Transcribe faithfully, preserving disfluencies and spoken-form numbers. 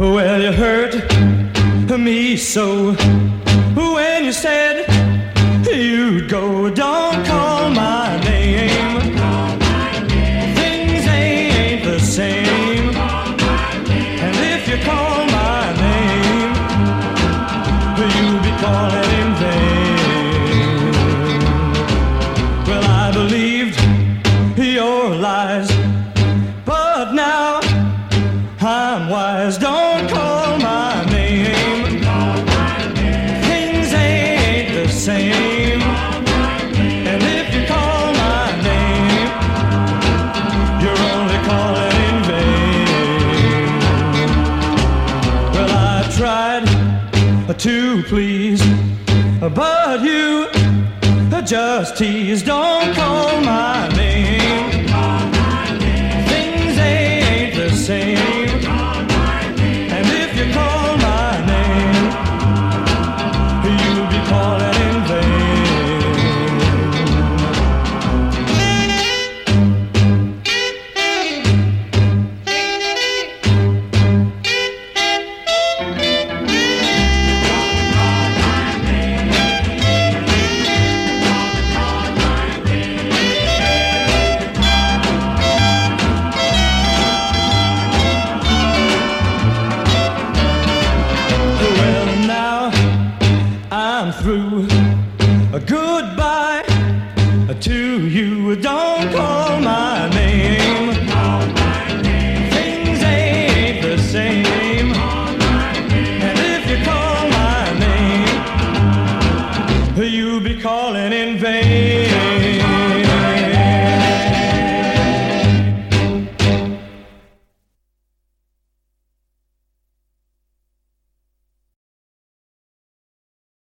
Well, you hurt me so when you said you'd go. Don't call my name. Things ain't the same. And if you call my name, you'll be calling in vain. Well, I believed your lies, but now I'm wise. Don't call my name. Things ain't the same. And if you call my name, you're only calling in vain. Well, I tried to please, but you just tease. Don't call my